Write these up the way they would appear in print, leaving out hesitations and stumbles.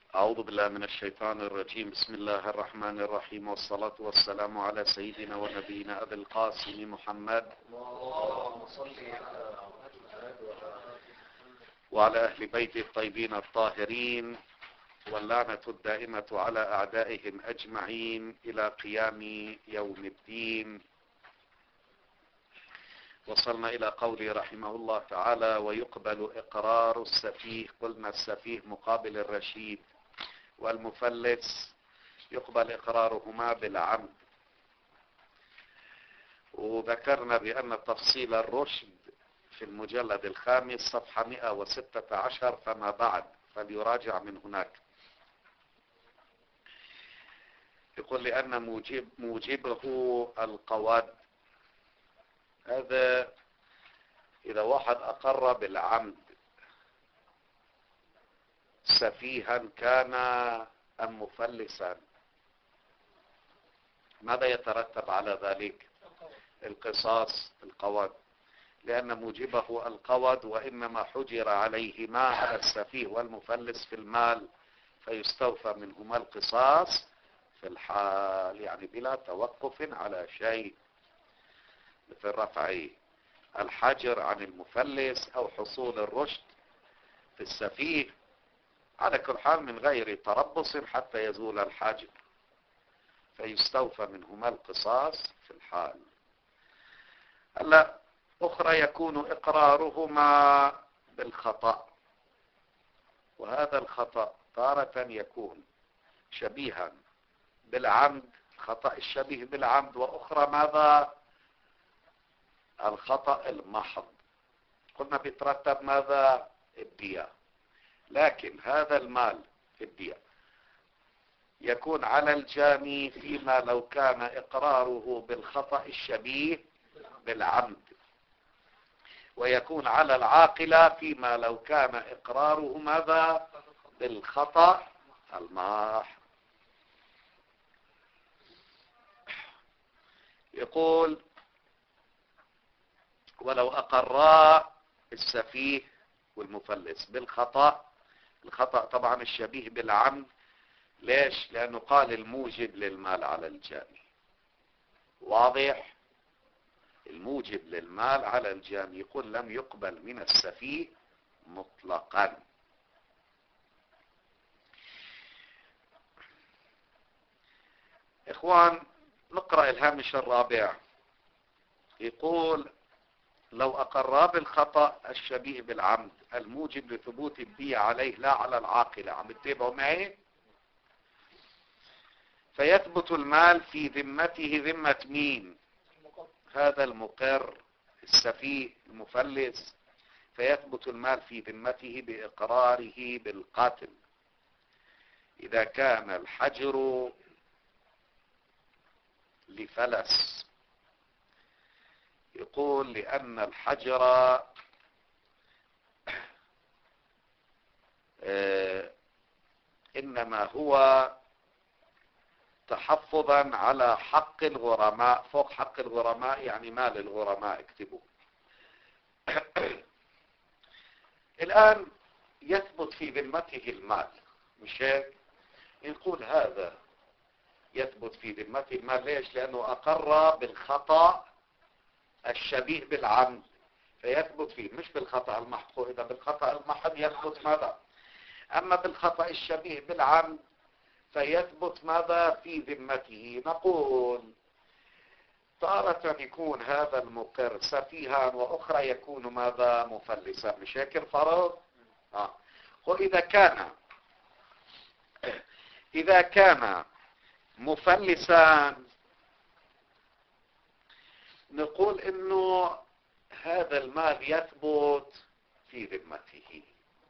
أعوذ بالله من الشيطان الرجيم. بسم الله الرحمن الرحيم، والصلاة والسلام على سيدنا ونبينا أبي القاسم محمد وعلى أهل بيت الطيبين الطاهرين، واللعنة الدائمة على أعدائهم أجمعين إلى قيام يوم الدين. وصلنا إلى قوله رحمه الله تعالى: ويقبل إقرار السفيه. قلنا السفيه مقابل الرشيد، والمفلس يقبل إقرارهما بالعمد. وذكرنا بأن تفصيل الرشد في المجلد الخامس صفحة 116 فما بعد، فليراجع من هناك. يقول لأن موجبه القواد. هذا إذا واحد أقر بالعمد سفيها كان أم مفلسا، ماذا يترتب على ذلك؟ القصاص، القواد، لأن موجبه القواد، وإنما حجر عليهما على السفيه والمفلس في المال، فيستوفى منهما القصاص في الحال، يعني بلا توقف على شيء، مثل رفع الحجر عن المفلس أو حصول الرشد في السفيه، على كل حال من غير تربص حتى يزول الحجر، فيستوفى منهما القصاص في الحال. هلا أخرى يكون إقرارهما بالخطأ، وهذا الخطأ تارة يكون شبيها بالعمد، خطأ الشبيه بالعمد، وأخرى ماذا؟ الخطأ المحض. قلنا بيترتب ماذا؟ الدية. لكن هذا المال في الدية يكون على الجاني فيما لو كان إقراره بالخطأ الشبيه بالعمد، ويكون على العاقلة فيما لو كان إقراره ماذا؟ بالخطأ الماح. يقول: ولو أقرا السفيه والمفلس بالخطأ، الخطأ طبعا الشبيه بالعمد، ليش؟ لأنه قال الموجب للمال على الجاني. واضح؟ الموجب للمال على الجاني. يقول لم يقبل من السفيه مطلقا. إخوان، نقرأ الهامش الرابع. يقول: لو أقر بالخطأ الشبيه بالعمد الموجب لثبوت الدية عليه لا على العاقلة، عم تتابعوا معي؟ فيثبت المال في ذمته. ذمة مين؟ هذا المقر السفيه المفلس. فيثبت المال في ذمته بإقراره بالقاتل إذا كان الحجر لفلس. يقول: لأن الحجر إنما هو تحفظا على حق الغرماء، فوق حق الغرماء يعني مال الغرماء، اكتبوا. الآن يثبت في ذمته المال، مش هيك؟ يقول هذا يثبت في ذمته المال. ليش؟ لأنه أقر بالخطأ الشبيه بالعمد، فيثبت فيه، مش بالخطأ المحض. إذا بالخطأ المحض يثبت ماذا؟ أما بالخطأ الشبيه بالعمد فيثبت ماذا؟ في ذمته. نقول تارة يكون هذا المقر سفيها، وأخرى يكون ماذا؟ مفلسا. مش هيك الفرض؟ إذا كان مفلسا نقول إنه هذا المال يثبت في ذمته.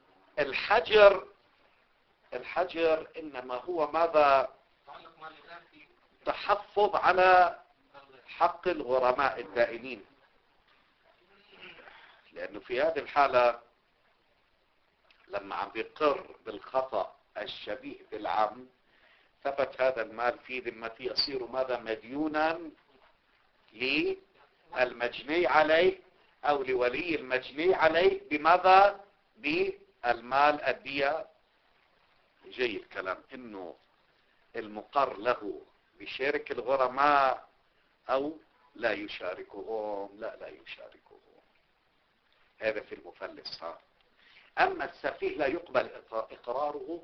الحجر إنما هو ماذا؟ تحفظ على حق الغرماء الدائنين، لأنه في هذه الحالة لما عم بيقر بالخطأ الشبيه بالعمد ثبت هذا المال في ذمته، يصير ماذا؟ مديونا للمجني عليه أو لولي المجني عليه بماذا؟ بالمال الدية جاي الكلام انه المقر له بشارك الغرماء او لا يشاركهم. لا يشاركهم. هذا في المفلس. اما السفيه لا يقبل اقراره.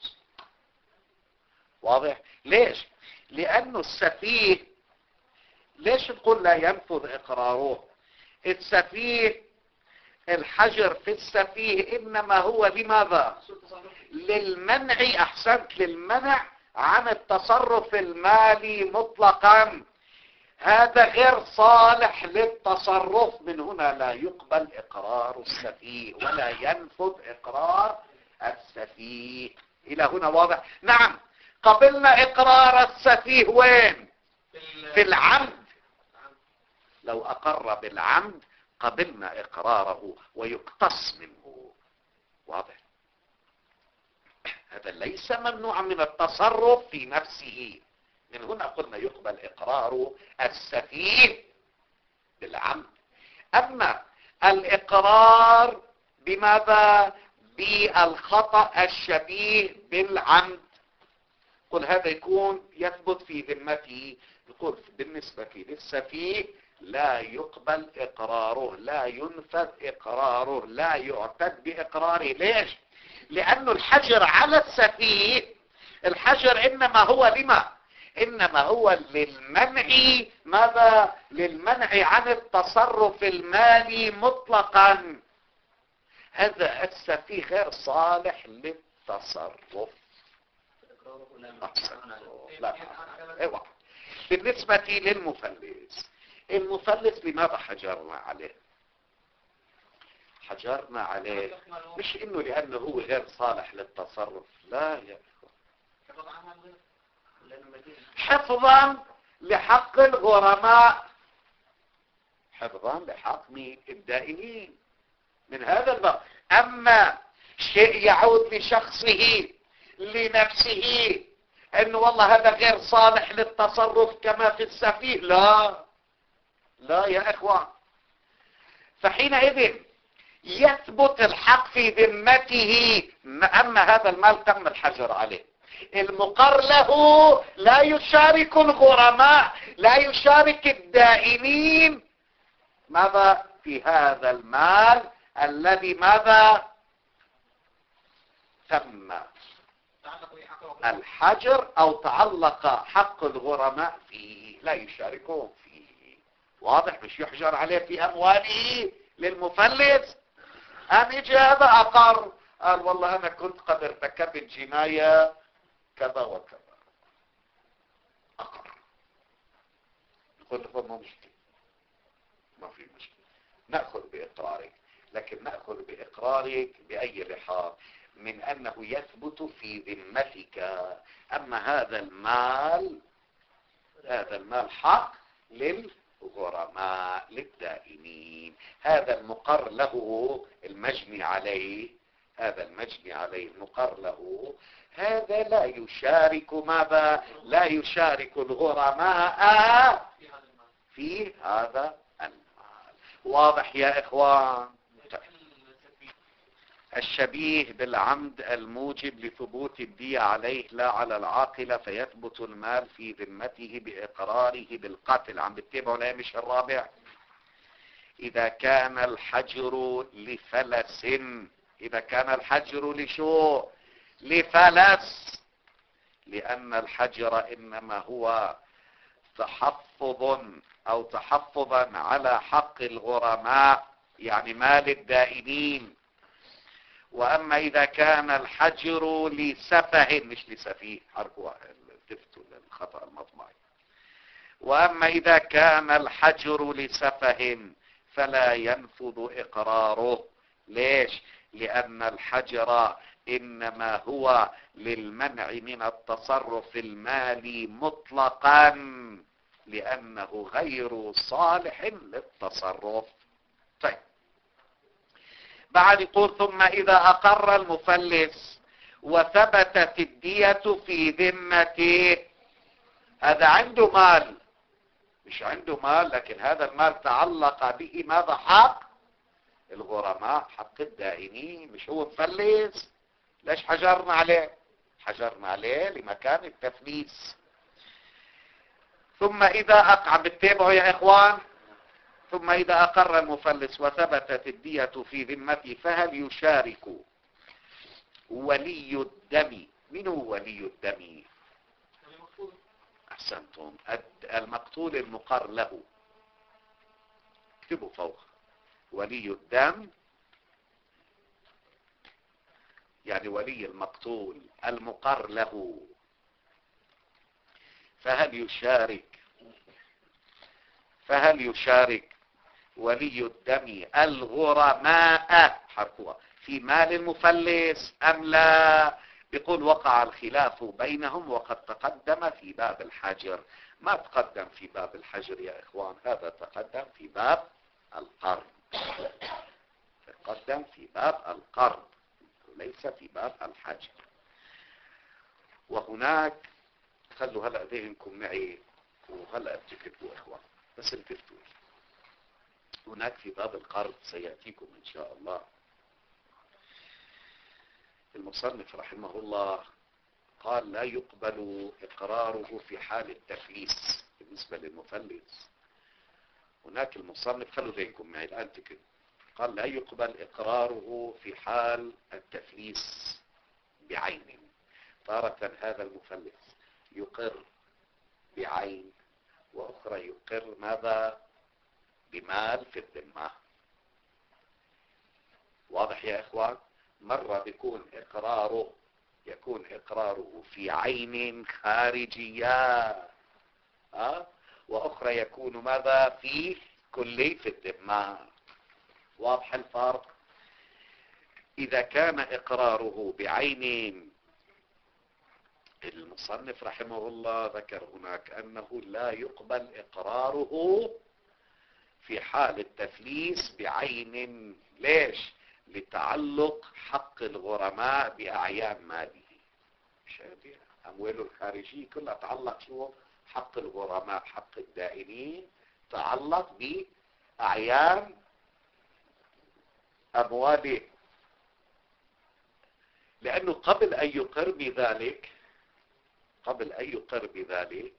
واضح؟ ليش؟ لانه السفيه، ليش نقول لا ينفذ اقراره؟ السفيه، الحجر في السفيه انما هو لماذا؟ للمنع. احسنت، للمنع عن التصرف المالي مطلقا. هذا غير صالح للتصرف. من هنا لا يقبل اقرار السفيه ولا ينفذ اقرار السفيه. الى هنا واضح؟ نعم. قبلنا اقرار السفيه وين؟ في العمد. لو اقر بالعمد قبلنا اقراره ويقتص منه. واضح؟ هذا ليس ممنوعا من التصرف في نفسه. من هنا قلنا يقبل اقرار السفيه بالعمد. اما الاقرار بماذا؟ بالخطأ الشبيه بالعمد، قل هذا يكون يثبت في ذمته. يقول بالنسبة للسفيه لا يقبل اقراره، لا ينفذ اقراره، لا يعتد باقراره. ليش؟ لانه الحجر على السفيه، الحجر انما هو لما؟ انما هو للمنع. ماذا؟ للمنع عن التصرف المالي مطلقا. هذا السفيه غير صالح للتصرف. لا. ايوه. بالنسبة للمفلس، المفلس لماذا حجرنا عليه؟ حجرنا عليه مش انه لانه هو غير صالح للتصرف، لا يا اخوان، حفظا لحق الغرماء، حفظا لحق الدائنين من هذا الباب. اما شيء يعود لشخصه لنفسه انه والله هذا غير صالح للتصرف كما في السفيه، لا يا اخوان. فحينئذ يثبت الحق في ذمته. اما هذا المال تم الحجر عليه، المقر له لا يشارك الغرماء، لا يشارك الدائنين ماذا؟ في هذا المال الذي ماذا؟ تم الحجر او تعلق حق الغرماء فيه، لا يشاركون فيه. واضح؟ مش يحجر عليه في امواله للمفلس. ام اجى هذا اقر قال والله انا كنت قد ارتكبت جناية كذا وكذا، اقر، نقول له ما مشكلة، ما في مشكلة، نأخذ بإقرارك. لكن نأخذ بإقرارك بأي لحاظ؟ من أنه يثبت في ذمتك. أما هذا المال حق للغرماء للدائنين. هذا المقر له المجني عليه، هذا المجني عليه المقر له، هذا لا يشارك ماذا؟ لا يشارك الغرماء في هذا المال. واضح يا إخوان؟ الشبيه بالعمد الموجب لثبوت الدية عليه لا على العاقلة، فيثبت المال في ذمته بإقراره بالقتل. عم بتتابعوا الهامش الرابع؟ إذا كان الحجر لفلس، إذا كان الحجر لشو؟ لفلس. لأن الحجر إنما هو تحفظ أو تحفظا على حق الغرماء، يعني مال الدائنين. وأما إذا كان الحجر لسفه، مش لسفيه، حركوا التفتوا للخطأ المطبعي. وأما إذا كان الحجر لسفه فلا ينفذ إقراره. ليش؟ لأن الحجر إنما هو للمنع من التصرف المالي مطلقا، لأنه غير صالح للتصرف. طيب، بعد يقول ثم إذا أقر المفلس وثبتت الدية في ذمته. هذا عنده مال، مش عنده مال، لكن هذا المال تعلق به ماذا؟ حق الغرماء، حق الدائنين. مش هو مفلس؟ ليش حجرنا عليه؟ حجرنا عليه لمكان التفليس. ثم إذا أقع بالتابع يا إخوان، ثم إذا أقر المفلس وثبتت الدية في ذمته فهل يشارك ولي الدم؟ من هو ولي الدم؟ أحسنتم، المقتول المقر له. اكتبوا فوق ولي الدم، يعني ولي المقتول المقر له. فهل يشارك ولي الدم الغرماء حرفوها في مال المفلس أم لا؟ بيقول وقع الخلاف بينهم وقد تقدم في باب الحجر. ما تقدم في باب الحجر يا إخوان، هذا تقدم في باب القرض. تقدم في باب القرض وليس في باب الحجر. وهناك، خلوا هلأ ذهنكم معي وهلأ بتكتبوا إخوان، بس التفتوا. هناك في باب القرض سيأتيكم إن شاء الله. المصنف رحمه الله قال لا يقبل إقراره في حال التفليس بالنسبة للمفلس. هناك المصنف، خلوا ذهنكم معي الآن تكتب، قال لا يقبل إقراره في حال التفليس بعين. تارة هذا المفلس يقر بعين، وأخرى يقر ماذا؟ بمال في الذمة. واضح يا إخوان؟ مرة بيكون إقراره في عين خارجية، وأخرى يكون ماذا؟ في كلي في الذمة. واضح الفرق؟ إذا كان إقراره بعين، المصنف رحمه الله ذكر هناك أنه لا يقبل إقراره في حال التفليس بعين. ليش؟ لتعلق حق الغرماء بأعيان ماله. أمواله الخارجية كلها تعلق شو؟ حق الغرماء، حق الدائنين تعلق بأعيان أمواله. لأنه قبل أن يقر بذلك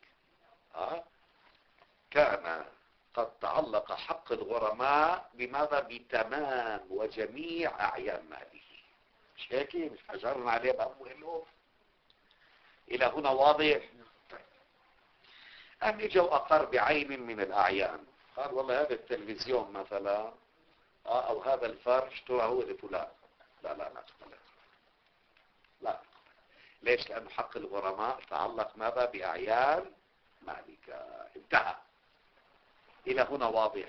كان قد تعلق حق الغرماء بماذا؟ بتمام وجميع أعيان ماله. مش هيك؟ مش حجرنا عليه بأموالهم؟ إلى هنا واضح؟ أن يجوا أقر بعين من الأعيان، قال والله هذا التلفزيون مثلا أو هذا الفرش ترى هو لفلان. لا. ليش؟ لأن حق الغرماء تعلق ماذا؟ بأعيان مالك. انتهى. إلى هنا واضح؟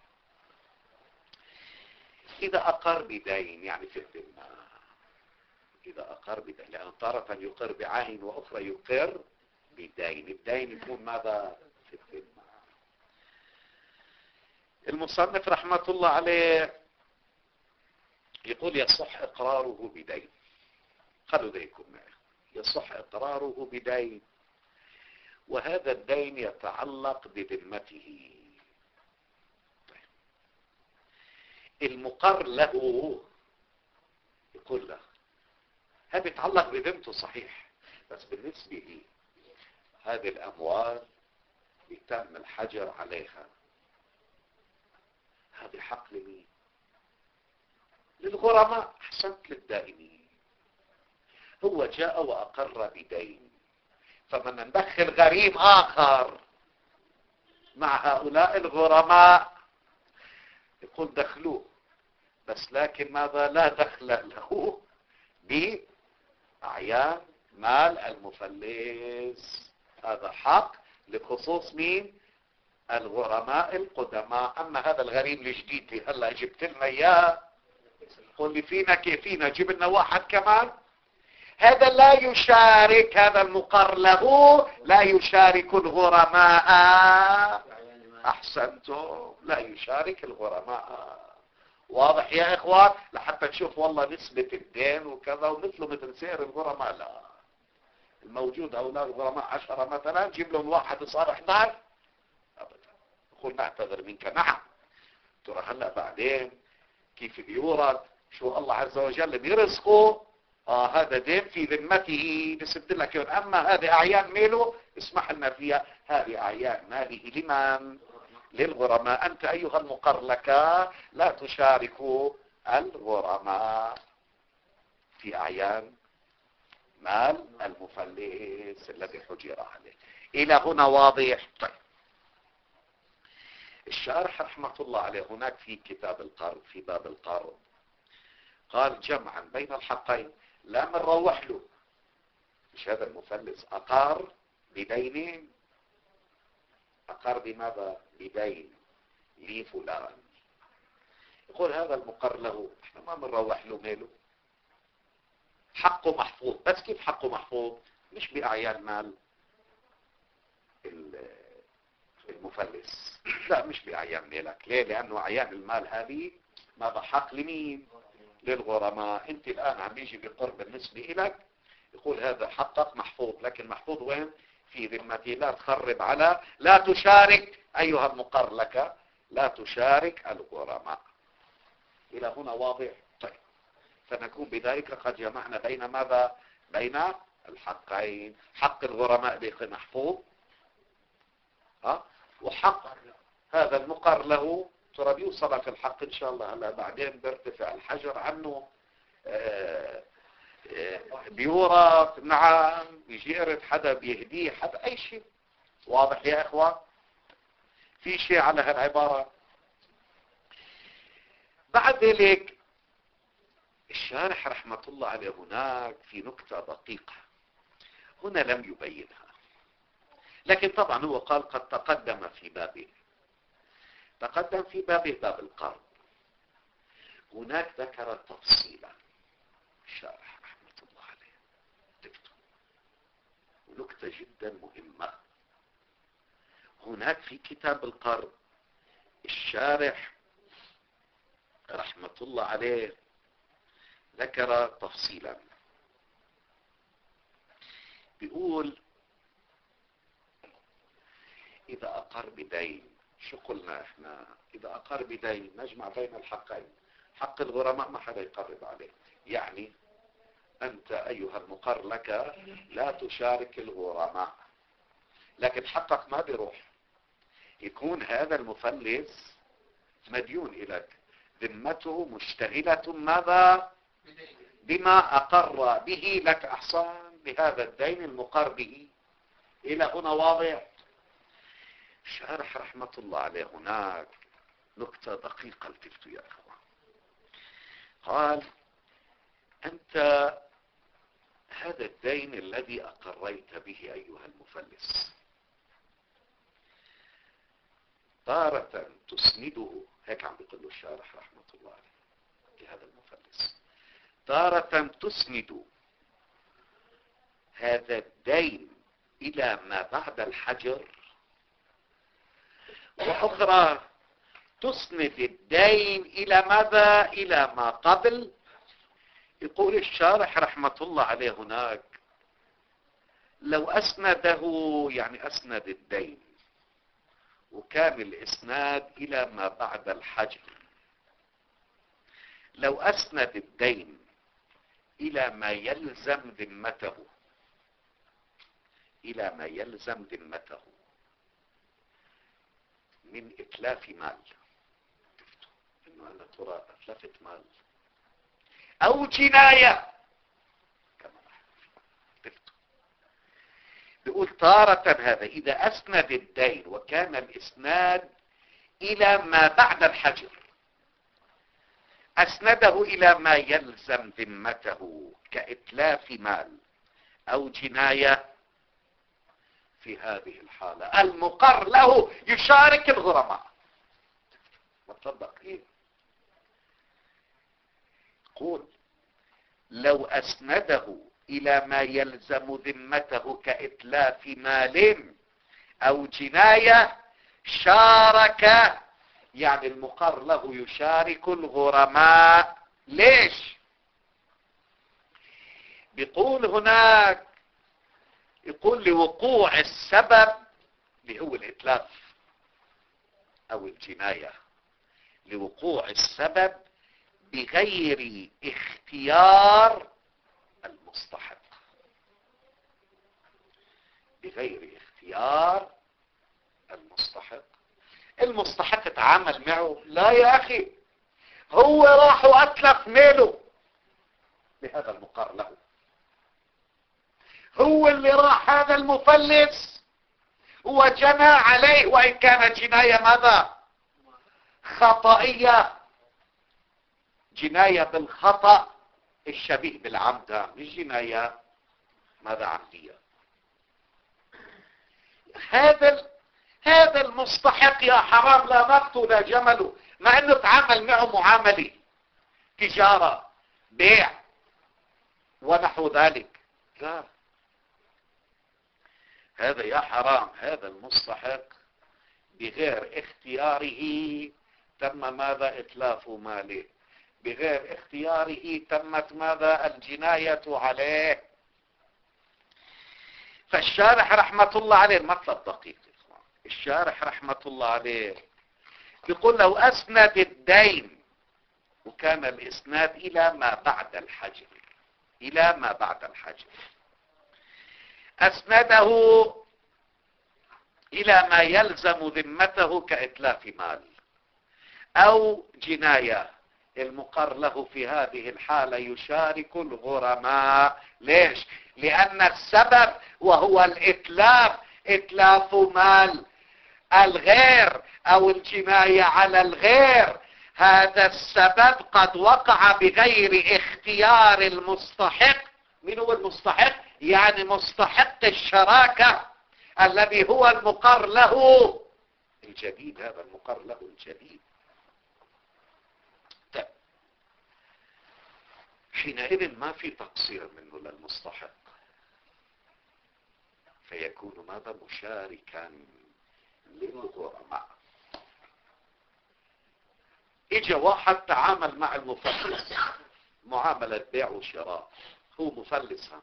إذا أقر بدين، يعني في الذمة، إذا أقر بدين، لأن تارة يقر بعين وأخرى يقر بدين. الدين يكون ماذا؟ في الذمة. المصنف رحمة الله عليه يقول يصح إقراره بدين. خلوا ذيكم معي، يصح إقراره بدين، وهذا الدين يتعلق بذمته. المقر له يقول له هذا يتعلق بذمته صحيح، بس بالنسبة لي هذه الأموال يتم الحجر عليها، هذا حق لمين؟ للغرماء. أحسنت، للدائنين. هو جاء وأقر بدين، فمن ندخل غريم آخر مع هؤلاء الغرماء يقول دخلوه، بس لكن ماذا؟ لا دخل له بأعيان مال المفلس. هذا حق لخصوص مين؟ الغرماء القدماء. أما هذا الغريم الجديد اللي هلا جبت لنا إياه، قل لي فينا كيفينا جيب لنا واحد كمان، هذا لا يشارك، هذا المقر له لا يشارك الغرماء. أحسنتم، لا يشارك الغرماء. واضح يا إخوان؟ لحتى تشوف والله نسبة الدين وكذا ومثله مثل سعر الغرماء، لا. الموجود أولاد الغرماء 10 مثلا، جيب لهم واحد صار 11 أبدا. يقول نعتذر منك. نعم. ترى هلا بعدين كيف بيورد، شو الله عز وجل بيرزقه هذا دين في ذمته بسبت لك يوم. اما هذه اعيان ماله اسمح لنا فيها، هذه اعيان ماله لمن؟ للغرماء. انت ايها المقر لك لا تشارك الغرماء في اعيان مال المفلس الذي حجر عليه. الى هنا واضح؟ طيب الشارح رحمة الله عليه هناك في كتاب القرض في باب القرض قال جمعا بين الحقين، لا من روح له، مش هذا المفلس أقر بدين، أقر بماذا؟ بدين لي فلان، يقول هذا المقر له احنا ما بنروح له ماله، حقه محفوظ. بس كيف حقه محفوظ؟ مش بأعيان مال المفلس، لا مش بأعيان مالك. ليه؟ لأنه أعيان المال هذه ماذا؟ حق لمين؟ للغرماء. انت الآن عم يجي بقرب بالنسبة لك، يقول هذا حقك محفوظ، لكن محفوظ وين؟ في ذمتي. لا تخرب على، لا تشارك أيها المقر لك، لا تشارك الغرماء. إلى هنا واضح؟ طيب فنكون بذلك قد جمعنا بين ماذا؟ بين الحقين، حق الغرماء به محفوظ، وحق هذا المقر له ترى بيوصلك الحق ان شاء الله. هلا بعدين بيرتفع الحجر عنه، بيورث، نعم، بيجي يرث حدا، بيهديه حدا، اي شيء. واضح يا اخوان؟ في شيء على هالعبارة؟ بعد ذلك الشارح رحمة الله عليه هناك في نكتة دقيقة هنا لم يبينها، لكن طبعا هو قال قد تقدم في بابه، تقدم في بابه باب القرض. هناك ذكر تفصيلا الشارح رحمة الله عليه، تكتب ونكتة جدا مهمة. هناك في كتاب القرض الشارح رحمة الله عليه ذكر تفصيلا، بيقول إذا أقر بدين، شو قلنا إحنا؟ إذا أقر بدين نجمع بين الحقين، حق الغرماء ما حدا يقرب عليه، يعني أنت أيها المقر لك لا تشارك الغرماء، لكن حقك ما بيروح. يكون هذا المفلس مديون إليك، ذمته مشتغلة ماذا؟ بما أقر به لك، أحسن، بهذا الدين المقر به. إلى هنا واضح؟ الشارح رحمة الله عليه هناك نكتة دقيقة التفتوا يا أخوان. قال أنت هذا الدين الذي أقريت به أيها المفلس تارة تسنده، هيك عم بيقول له الشارح رحمة الله عليه لهذا المفلس، تارة تسند هذا الدين إلى ما بعد الحجر، وأخرى تسند الدين إلى ماذا؟ إلى ما قبل. يقول الشارح رحمة الله عليه هناك لو أسنده، يعني أسند الدين وكان الإسناد إلى ما بعد الحجر، لو أسند الدين إلى ما يلزم ذمته، إلى ما يلزم ذمته من إتلاف مال، إنه أنا ترى أتلفت مال أو جناية كما بيقول تارة هذا إذا أسند الدين وكان الإسناد إلى ما بعد الحجر، أسنده إلى ما يلزم ذمته كإتلاف مال أو جناية، في هذه الحالة المقر له يشارك الغرماء. مطبق إيه؟ يقول لو أسنده إلى ما يلزم ذمته كإتلاف مال أو جناية شارك، يعني المقر له يشارك الغرماء. ليش؟ بيقول هناك، يقول لوقوع السبب اللي هو الإتلاف أو الجناية، لوقوع السبب بغير اختيار المستحق بغير اختيار المستحق. المستحق تعامل معه؟ لا يا اخي، هو راح واتلف ماله بهذا المقر له، هو اللي راح هذا المفلس وجنى عليه، وان كانت جناية ماذا؟ خطئية، جناية بالخطأ الشبيه بالعمد، مش جناية ماذا؟ عمدية. هذا المستحق يا حرام لا مقتل جمله، مع انه تعامل معه معاملة تجارة بيع ونحو ذلك. لا، هذا يا حرام، هذا المستحق بغير اختياره تم ماذا؟ اتلاف ماله، بغير اختياره تمت ماذا؟ الجناية عليه. فالشارح رحمة الله عليه، المطلب دقيق، الشارح رحمة الله عليه يقول لو أسند الدين وكان الإسناد إلى ما بعد الحجر، إلى ما بعد الحجر، أسنده إلى ما يلزم ذمته كإتلاف مال أو جناية، المقر له في هذه الحالة يشارك الغرماء. ليش؟ لأن السبب وهو الإتلاف، إتلاف مال الغير أو الجناية على الغير، هذا السبب قد وقع بغير اختيار المستحق. من هو المستحق؟ يعني مستحق الشراكة الذي هو المقر له الجديد، هذا المقر له الجديد. طيب، حينئذ ما في تقصير منه للمستحق، فيكون ماذا؟ مشاركا للغرماء. اجى واحد تعامل مع المفلس معاملة بيع وشراء، هو مفلسها،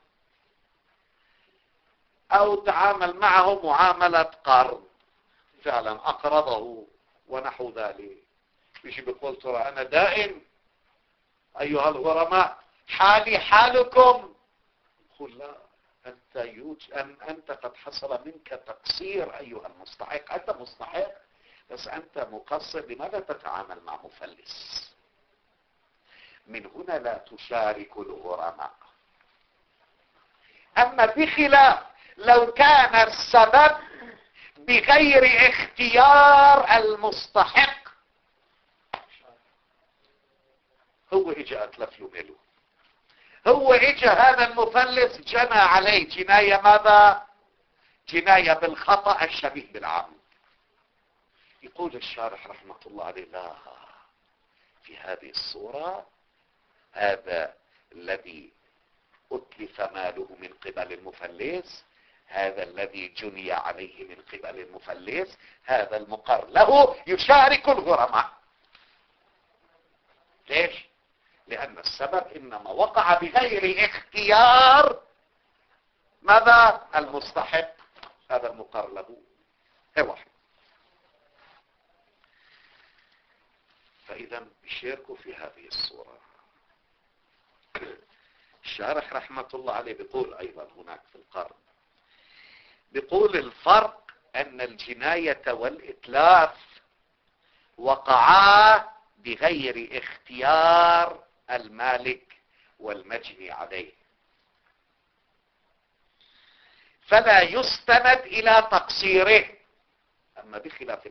او تعامل معه معاملة قرض، فعلا اقرضه ونحو ذلك، يجي بيقول ترى انا دائن ايها الغرماء، حالي حالكم. قل لا، انت قد حصل منك تقصير ايها المستحق، انت مستحق بس انت مقصر، لماذا تتعامل مع مفلس؟ من هنا لا تشارك الغرماء. اما بخلاف لو كان السبب بغير اختيار المستحق، هو اجى اتلف له ماله، هو اجى هذا المفلس جنى عليه جناية ماذا؟ جناية بالخطأ الشبيه بالعمد. يقول الشارح رحمة الله عليه لا، في هذه الصورة هذا الذي أتلف ماله من قبل المفلس، هذا الذي جني عليه من قبل المفلس، هذا المقر له يشارك الغرماء. ليش؟ لأن السبب إنما وقع بغير اختيار ماذا؟ المستحق، هذا المقر له هو. فإذا بيشاركوا في هذه الصورة. الشارح رحمة الله عليه بيقول أيضا هناك في القرض، بيقول الفرق أن الجناية والإتلاف وقعا بغير اختيار المالك والمجني عليه، فلا يستند إلى تقصيره. أما بخلاف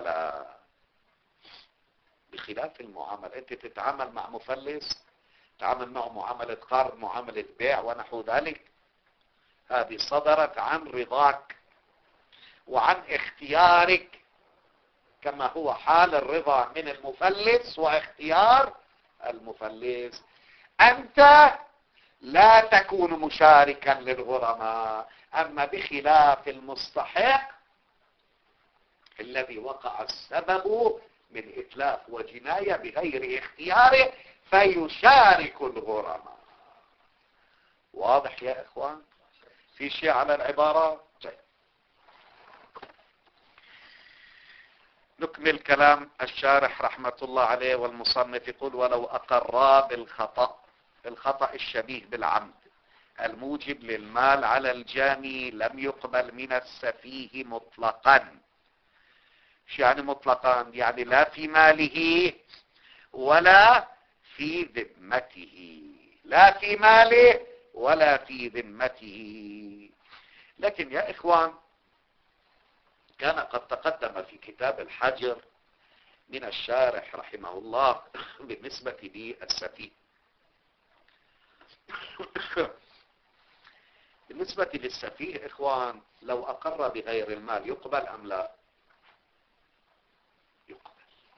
المعاملة أنت تتعامل مع مفلس، تعامل معه معاملة قرض، معاملة بيع ونحو ذلك، هذه صدرت عن رضاك وعن اختيارك، كما هو حال الرضا من المفلس واختيار المفلس. أنت لا تكون مشاركا للغرماء. أما بخلاف المستحق الذي وقع السبب من إتلاف وجناية بغير اختياره فيشارك الغرماء. واضح يا إخوان؟ في شيء على العبارة؟ طيب. نكمل كلام الشارح رحمة الله عليه والمصنف يقول ولو أقرا بالخطأ الشبيه بالعمد الموجب للمال على الجاني لم يقبل من السفيه مطلقا. شو يعني مطلقا؟ يعني لا في ماله ولا في ذمته، لا في ماله ولا في ذمته. لكن يا إخوان، كان قد تقدم في كتاب الحجر من الشارح رحمه الله بالنسبة للسفيه. بالنسبة للسفيه إخوان، لو أقر بغير المال يقبل أم لا؟ يقبل.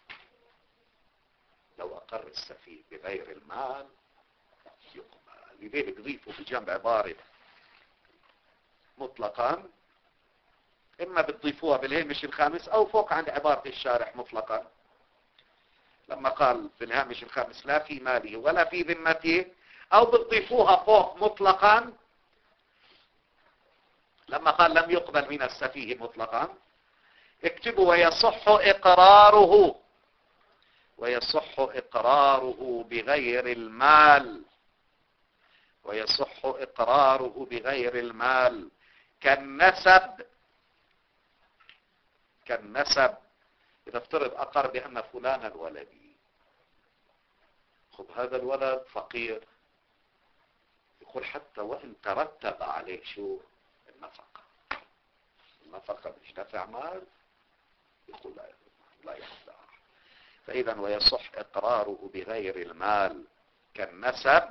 لو أقر السفيه بغير المال يقبل. لذلك ضيفوا بجنب عبارة مطلقا، إما بتضيفوها بالهامش الخامس أو فوق عند عبارة الشارح مطلقا، لما قال في الهامش الخامس لا في ماله ولا في ذمته، أو بتضيفوها فوق مطلقا لما قال لم يقبل من السفيه مطلقا. اكتبوا ويصح إقراره بغير المال، ويصح إقراره بغير المال كالنسب. إذا افترض أقر بأن فلانا ولدي، خب هذا الولد فقير، يقول حتى وإن ترتب عليه شو النفقة مش دافع مال، يقول لا يخضع. فإذا ويصح إقراره بغير المال كالنسب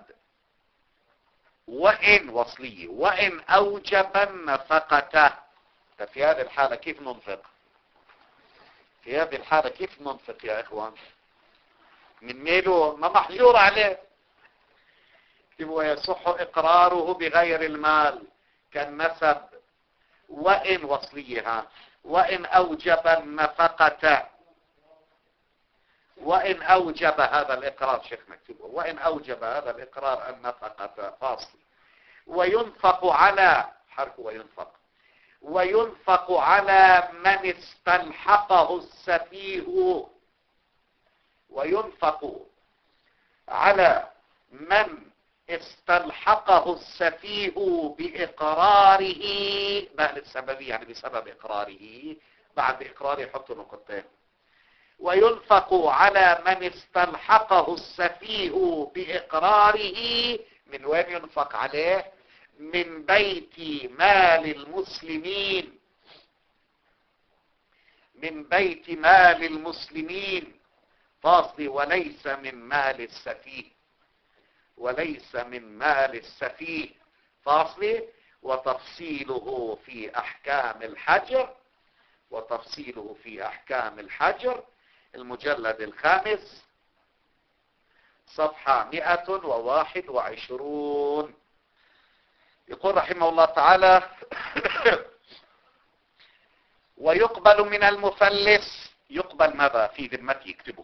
وإن وصلية وإن أوجب النفقة. ففي هذه الحالة كيف ننفق؟ في هذه الحالة كيف ننفق يا إخوان؟ من ميله ما محجور عليه. ويصح إقراره بغير المال كالنسب وإن وصليها وإن أوجب النفقة. وإن أوجب هذا الإقرار، شيخ مكتوب وإن أوجب هذا الإقرار النفقة فاصل. وينفق على حرف وينفق على من استلحقه السفيه. وينفق على من استلحقه السفيه بإقراره، بقى السببية يعني بسبب إقراره، بعد إقراره يحط نقطتين. وينفق على من استلحقه السفيه بإقراره. من وين ينفق عليه؟ من بيت مال المسلمين، من بيت مال المسلمين فاصل. وليس من مال السفيه، وليس من مال السفيه فاصل. وتفصيله في أحكام الحجر، وتفصيله في أحكام الحجر المجلد الخامس صفحة 121. يقول رحمه الله تعالى ويقبل من المفلس. يقبل ماذا؟ في ذمته. اكتبوا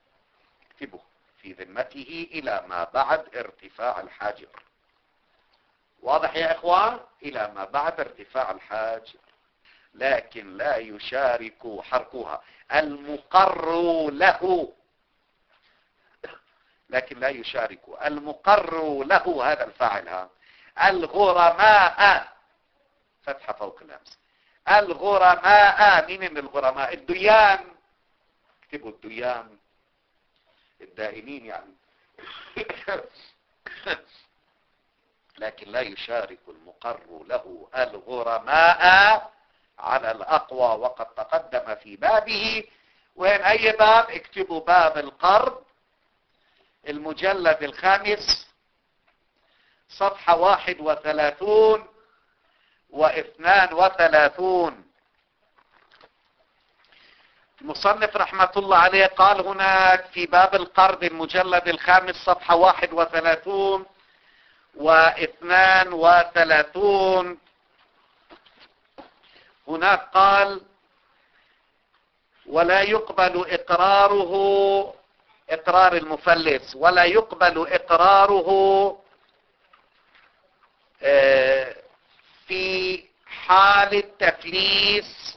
في ذمته إلى ما بعد ارتفاع الحاجر. واضح يا إخوان؟ إلى ما بعد ارتفاع الحاجر، لكن لا يشارك حركها المقر له، لكن لا يشارك المقر له هذا الفاعل الغرماء، فتحة فوق الهمزة، الغرماء. مين الغرماء؟ الديان. اكتبوا الديان، الدائنين يعني. لكن لا يشارك المقر له الغرماء على الأقوى، وقد تقدم في بابه. وين أي باب؟ اكتبوا باب القرض المجلد الخامس صفحة 31 و32. المصنف رحمة الله عليه قال هناك في باب القرض المجلد الخامس صفحة 31 و32، هناك قال ولا يقبل إقراره، إقرار المفلس، ولا يقبل إقراره في حال التفليس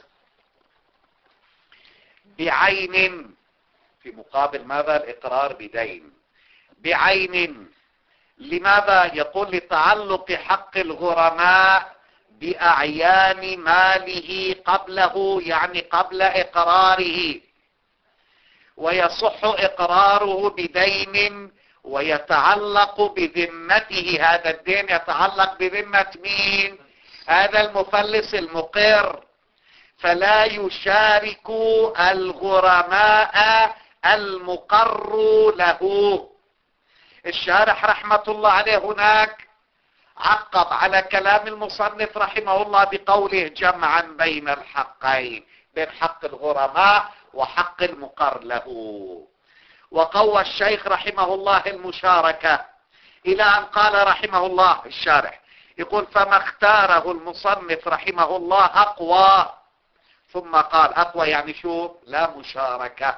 بعين، في مقابل ماذا؟ الإقرار بدين، بعين لماذا؟ يقول لتعلق حق الغرماء بأعيان ماله قبله، يعني قبل إقراره، ويصح إقراره بدين ويتعلق بذمته. هذا الدين يتعلق بذمة مين؟ هذا المفلس المقر، فلا يشارك الغرماء المقر له. الشارح رحمة الله عليه هناك عقب على كلام المصنف رحمه الله بقوله جمعا بين الحقين، بين حق الغرماء وحق المقر له. وقوى الشيخ رحمه الله المشاركة إلى أن قال رحمه الله الشارح يقول فما اختاره المصنف رحمه الله أقوى، ثم قال أقوى يعني شو؟ لا مشاركة.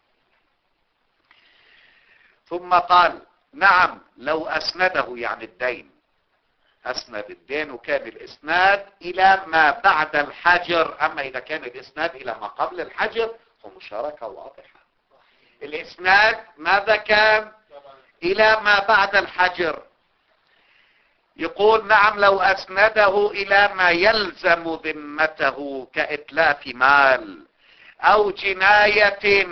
ثم قال نعم لو أسنده، يعني الدين، أسند الدين وكان الإسناد إلى ما بعد الحجر. أما إذا كان الإسناد إلى ما قبل الحجر فمشاركة واضحة. الإسناد ماذا كان؟ إلى ما بعد الحجر. يقول نعم لو أسنده إلى ما يلزم ذمته كإتلاف مال أو جناية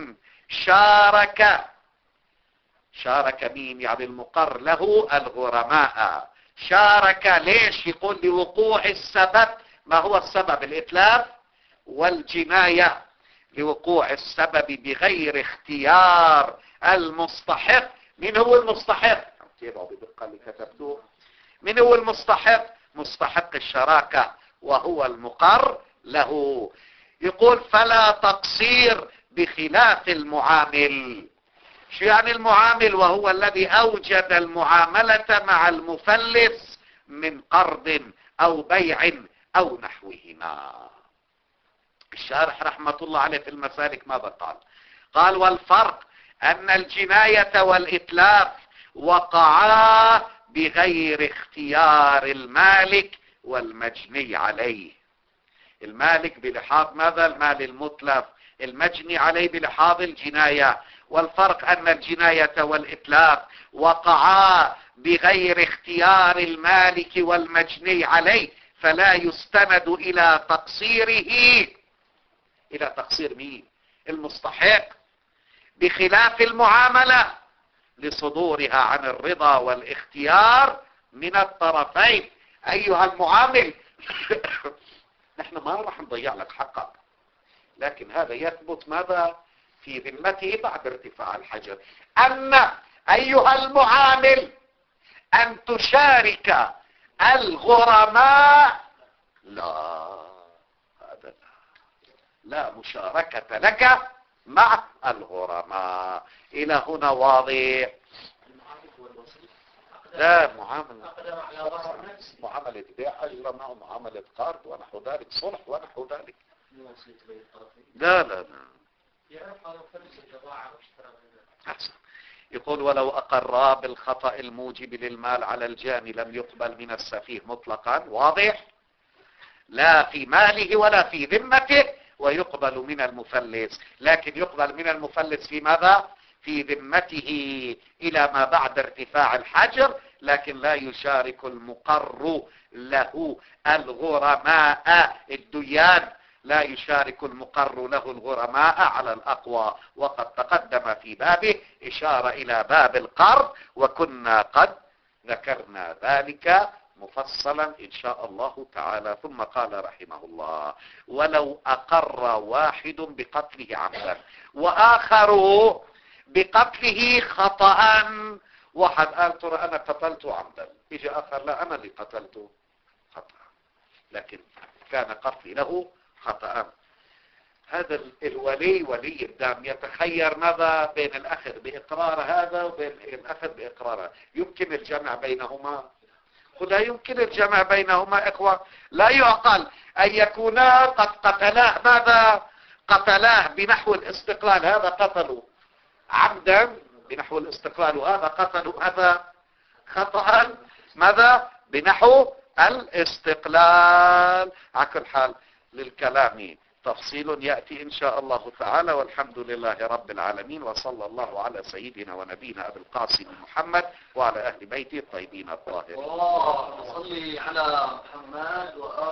شارك مين؟ يعني المقر له الغرماء. شارك ليش؟ يقول لوقوع السبب. ما هو السبب؟ الإتلاف والجناية، لوقوع السبب بغير اختيار المستحق. من هو المستحق؟ تابعوا بدقة اللي كتبتوه. من هو المستحق؟ مستحق الشراكة وهو المقر له. يقول فلا تقصير بخلاف المعامل. شو يعني المعامل؟ وهو الذي أوجد المعاملة مع المفلس من قرض أو بيع أو نحوهما. الشارح رحمة الله عليه في المسالك ماذا قال؟ قال والفرق أن الجناية والإتلاف وقعا بغير اختيار المالك والمجني عليه. المالك بلحاظ ماذا؟ المال المتلف، المجني عليه بلحاظ الجناية. والفرق أن الجناية والإتلاف وقعا بغير اختيار المالك والمجني عليه، فلا يستند إلى تقصيره. إلى تقصير مين؟ المستحق. بخلاف المعاملة لصدورها عن الرضا والاختيار من الطرفين. أيها المعامل نحن ما راح نضيع لك حقك، لكن هذا يثبت ماذا؟ في ذمته بعد ارتفاع الحجر. أما أيها المعامل أن تشارك الغرماء، لا، هذا لا مشاركة لك مع الغرماء. إلى هنا واضح؟ لا معاملة بيع أجرى معه معاملة قرض ونحو ذلك، صلح ونحو ذلك. لا أحسن. يقول ولو أقر بالخطأ الموجب للمال على الجاني لم يقبل من السفيه مطلقا. واضح؟ لا في ماله ولا في ذمته، ويقبل من المفلس. لكن يقبل من المفلس في ماذا؟ في ذمته إلى ما بعد ارتفاع الحجر، لكن لا يشارك المقر له الغرماء الديان، لا يشارك المقر له الغرماء على الأقوى. وقد تقدم في بابه إشارة إلى باب القرض، وكنا قد ذكرنا ذلك مفصلا إن شاء الله تعالى. ثم قال رحمه الله ولو أقر واحد بقتله عمدا وآخر بقتله خطأ. واحد قال ترى أنا قتلته عمدا، إجا آخر لا أنا اللي قتلته خطأ، لكن كان قتلي له خطأ. هذا الولي ولي الدم يتخير ماذا بين الأخذ بإقرار هذا وبين الأخذ بإقرار. يمكن الجمع بينهما؟ ولا يمكن الجمع بينهما إخوة. لا يعقل أن يكونا قد قتلاه ماذا؟ قتلاه بنحو الاستقلال، هذا قتلوا عمدا بنحو الاستقلال، وهذا قتلوا هذا خطأ ماذا؟ بنحو الاستقلال. على كل حال للكلام تفصيل يأتي إن شاء الله تعالى. والحمد لله رب العالمين، وصلى الله على سيدنا ونبينا أبي القاسم محمد وعلى أهل بيته الطيبين الطاهرين. الله صلي على محمد وآل